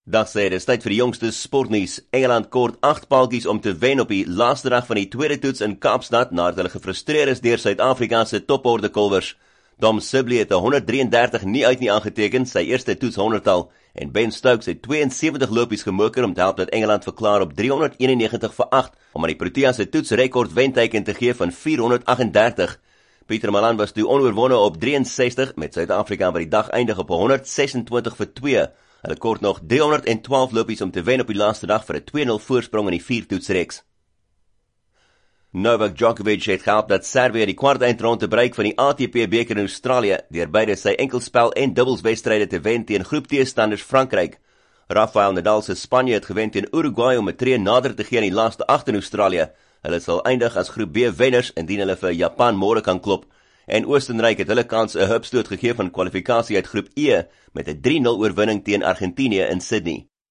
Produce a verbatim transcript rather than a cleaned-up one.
Dag sê, dit is tyd vir die jongste sportnuus. Engeland kort agt paaltjies om te wen op die laaste dag van die tweede toets in Kaapstad nadat hulle gefrustreer is deur Suid-Afrika se toporde kolwers. Dom Sibley het honderd drie en dertig nie uit nie aangeteken, sy eerste toets honderdtal, en Ben Stokes het twee en sewentig lopies gemoker om te help dat Engeland verklaar op driehonderd eenennegentig vir agt om aan die Proteas se toetsrekord wenteken te gee van vierhonderd agt en dertig. Pieter Malan was toe onoorwonne op drie en sestig met Suid-Afrika wat die dag eindig op honderd ses en twintig vir twee. Hulle kort nog driehonderd twaalf lopies om te wen op die laaste dag vir 'n twee nul voorsprong in die vier toetsreeks. Novak Djokovic het gehelp dat Servië die kwart eindronde bereik van die A T P beker in Australië deur beide sy enkelspel en dubbelswedstryde te wen teen groepteestanders Frankryk. Rafael Nadal se Spanje het gewen teen Uruguay om 'n tree nader te gee aan die laaste agt in Australië. Hulle sal eindig as groep B wenners indien hulle vir Japan môre kan klop. En Oostenryk het hulle kans 'n hupstoot gegee van kwalifikasie uit groep E met 'n drie nul oorwinning teen Argentinië in Sydney.